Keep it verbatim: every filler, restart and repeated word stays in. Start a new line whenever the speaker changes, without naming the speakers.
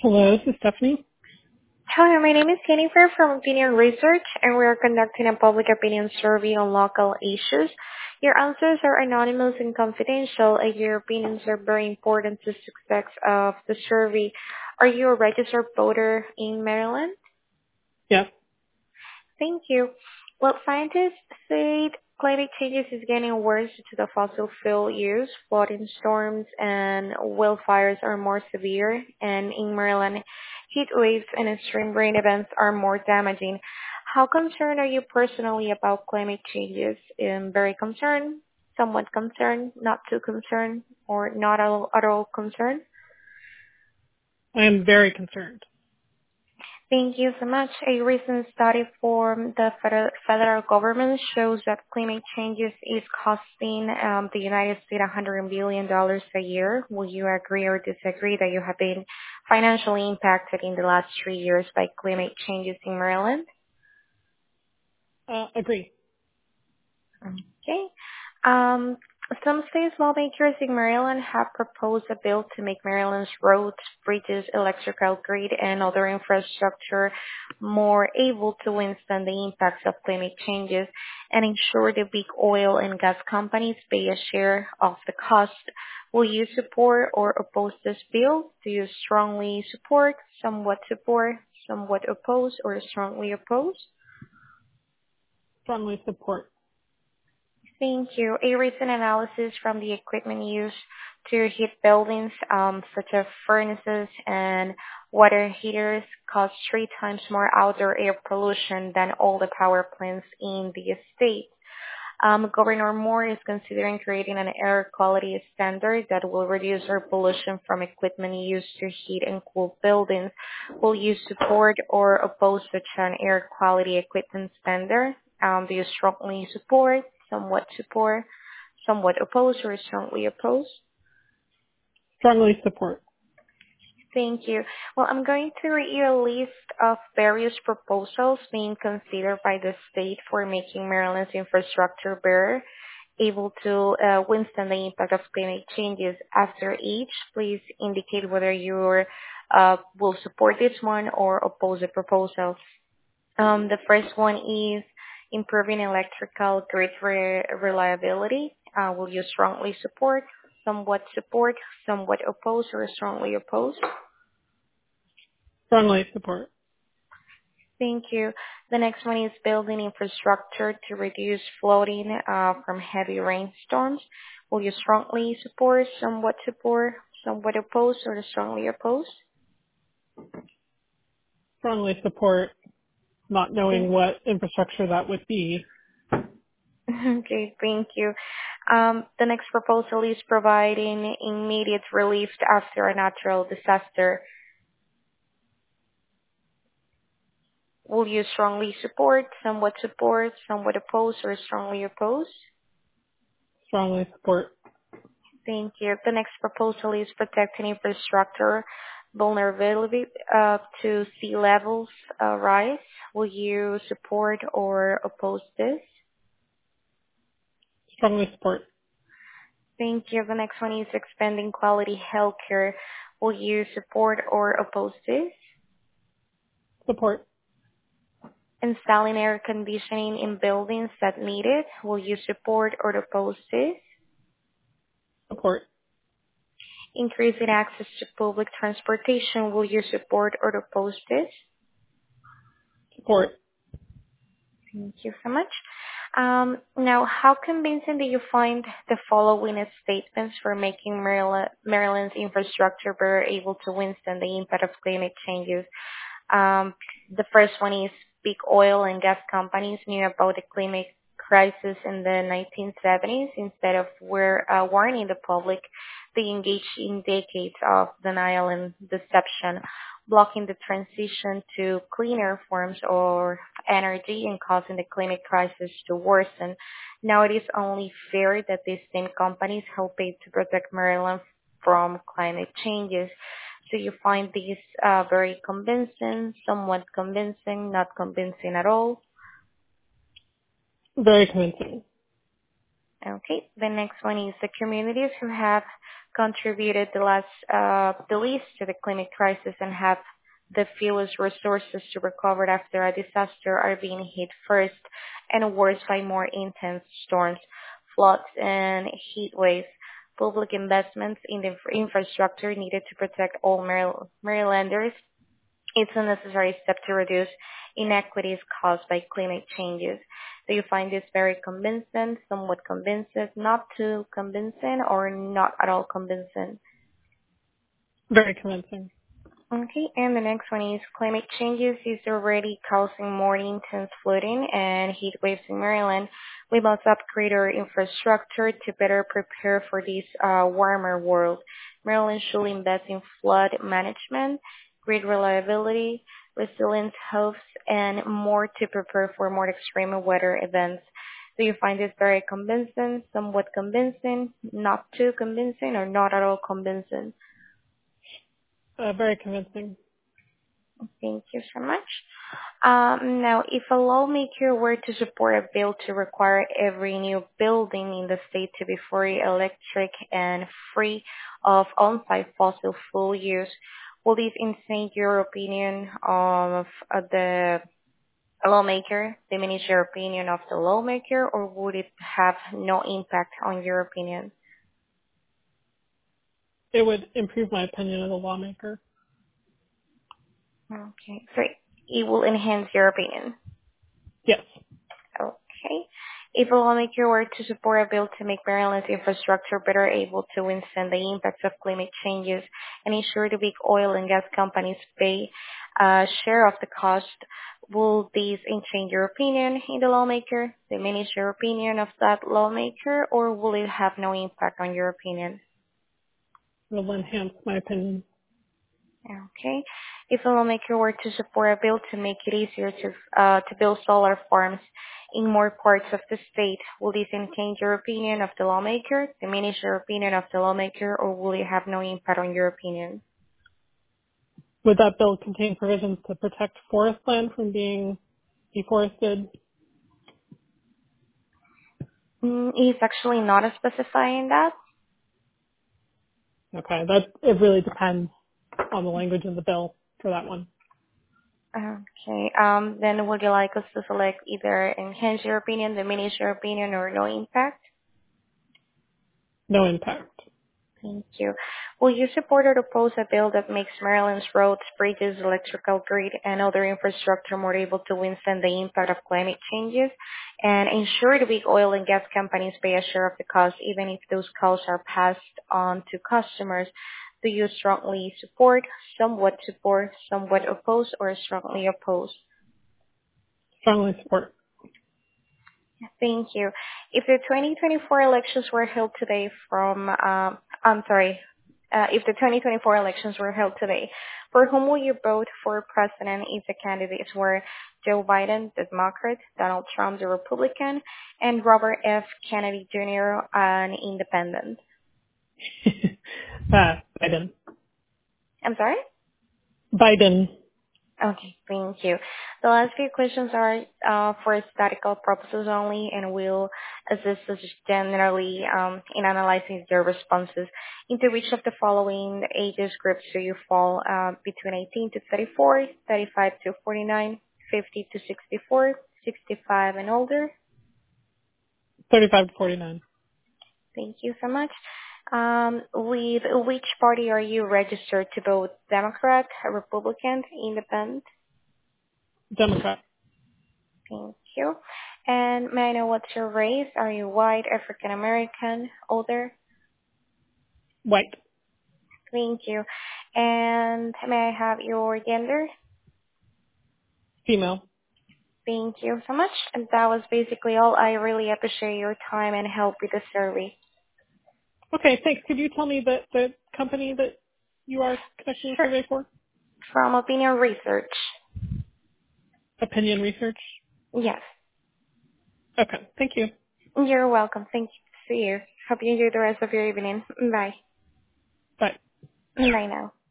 Hello, this is Stephanie.
Hello, my name is Jennifer from Opinion Research, and we are conducting a public opinion survey on local issues. Your answers are anonymous and confidential, and your opinions are very important to success of the survey. Are you a registered voter in Maryland?
Yes,
Thank you. Well, scientists say climate change is getting worse due to the fossil fuel use. Flooding storms and wildfires are more severe, and in Maryland, heat waves and extreme rain events are more damaging. How concerned are you personally about climate changes? Um, very concerned, somewhat concerned, not too concerned, or not at all, at all concerned?
I am very concerned.
Thank you so much. A recent study from the federal, federal government shows that climate changes is costing um, the United States one hundred billion dollars a year. Will you agree or disagree that you have been financially impacted in the last three years by climate changes in Maryland?
Uh, agree.
Okay. Um, some state lawmakers in Maryland have proposed a bill to make Maryland's roads, bridges, electrical grid, and other infrastructure more able to withstand the impacts of climate changes and ensure the big oil and gas companies pay a share of the cost. Will you support or oppose this bill? Do you strongly support, somewhat support, somewhat oppose, or strongly oppose?
Strongly support.
Thank you. A recent analysis from the equipment used to heat buildings, um, such as furnaces and water heaters, cause three times more outdoor air pollution than all the power plants in the state. Um, Governor Moore is considering creating an air quality standard that will reduce air pollution from equipment used to heat and cool buildings. Will you support or oppose such an air quality equipment standard? Um, do you strongly support, somewhat support, somewhat oppose, or strongly oppose?
Strongly support.
Thank you. Well, I'm going to read you a list of various proposals being considered by the state for making Maryland's infrastructure better, able to uh, withstand the impact of climate changes. After each, please indicate whether you uh, will support this one or oppose the proposal. Um, the first one is improving electrical grid re- reliability. Uh, will you strongly support, somewhat support, somewhat oppose, or strongly oppose?
Strongly support.
Thank you. The next one is building infrastructure to reduce flooding uh, from heavy rainstorms. Will you strongly support, somewhat support, somewhat oppose, or strongly oppose?
Strongly support. Not knowing
Thank
what infrastructure that would be.
Okay, thank you. Um, the next proposal is providing immediate relief after a natural disaster. Will you strongly support, somewhat support, somewhat oppose, or strongly oppose?
Strongly support.
Thank you. The next proposal is protecting infrastructure vulnerability uh, to sea levels uh, rise. Will you support or oppose this?
Strongly support.
Thank you. The next one is expanding quality healthcare. Will you support or oppose this?
Support.
Installing air conditioning in buildings that need it. Will you support or oppose this?
Support.
Increasing access to public transportation. Will you support or oppose this?
Support.
Thank you so much. Um, now, how convincing do you find the following statements for making Maryland, Maryland's infrastructure better able to withstand the impact of climate changes? Um, the first one is big oil and gas companies knew about the climate crisis in the nineteen seventies. Instead of were, uh, warning the public, they engaged in decades of denial and deception, blocking the transition to cleaner forms of energy and causing the climate crisis to worsen. Now it is only fair that these same companies help pay to protect Maryland from climate changes. So you find these uh, very convincing, somewhat convincing, not convincing at all.
Very convincing.
Okay, the next one is the communities who have contributed the last, uh, the least to the climate crisis and have the fewest resources to recover after a disaster are being hit first and worse by more intense storms, floods, and heat waves. Public investments in the infra- infrastructure needed to protect all Mar- Marylanders. It's a necessary step to reduce inequities caused by climate changes. Do you find this very convincing, somewhat convincing, not too convincing, or not at all convincing?
Very convincing.
Okay, and the next one is climate changes is already causing more intense flooding and heat waves in Maryland. We must upgrade our infrastructure to better prepare for this uh, warmer world. Maryland should invest in flood management, grid reliability, resilient homes, and more to prepare for more extreme weather events. Do you find this very convincing, somewhat convincing, not too convincing, or not at all convincing?
Uh, very convincing.
Thank you so much. Um, now, if a lawmaker were to support a bill to require every new building in the state to be free electric and free of on-site fossil fuel use, will this influence your opinion of uh, the lawmaker, diminish your opinion of the lawmaker, or would it have no impact on your opinion?
It would improve my opinion of the lawmaker.
Okay, so it will enhance your opinion.
Yes.
Okay. If a lawmaker were to support a bill to make Maryland's infrastructure better able to withstand the impacts of climate changes and ensure the big oil and gas companies pay a share of the cost, will this change your opinion in the lawmaker, diminish your opinion of that lawmaker, or will it have no impact on your opinion?
It will enhance my opinion.
Okay. If a lawmaker were to support a bill to make it easier to uh, to build solar farms in more parts of the state, will this change your opinion of the lawmaker, diminish your opinion of the lawmaker, or will it have no impact on your opinion?
Would that bill contain provisions to protect forest land from being deforested?
Mm, it's actually not specifying that.
Okay, that it really depends on the language of the bill for that one.
Okay. Um, then would you like us to select either enhance your opinion, diminish your opinion, or no impact?
No impact.
Thank you. Will you support or oppose a bill that makes Maryland's roads, bridges, electrical grid, and other infrastructure more able to withstand the impact of climate changes and ensure the big oil and gas companies pay a share of the cost, even if those costs are passed on to customers? Do you strongly support, somewhat support, somewhat oppose, or strongly oppose?
Strongly support.
Thank you. If the twenty twenty-four elections were held today from, um, I'm sorry, uh, if the twenty twenty-four elections were held today, for whom will you vote for president if the candidates were Joe Biden, the Democrat, Donald Trump, the Republican, and Robert F. Kennedy Junior, an independent?
uh, Biden.
I'm sorry?
Biden.
Okay, thank you. The last few questions are uh, for statistical purposes only and will assist us generally um, in analyzing your responses. Into which of the following ages groups do you fall? Uh, between eighteen to thirty-four, thirty-five to forty-nine, fifty to sixty-four, sixty-five and older?
thirty-five to forty-nine.
Thank you so much. Um, with which party are you registered to vote? Democrat, Republican, Independent?
Democrat.
Thank you. And may I know what's your race? Are you white, African American, older?
White.
Thank you. And may I have your gender?
Female.
Thank you so much. And that was basically all. I really appreciate your time and help with the survey.
Okay, thanks. Could you tell me the, the company that you are conducting the
Sure.
survey for?
From Opinion Research.
Opinion Research.
Yes.
Okay, thank you.
You're welcome. Thank you. See you. Hope you enjoy the rest of your evening. Bye.
Bye.
Bye now.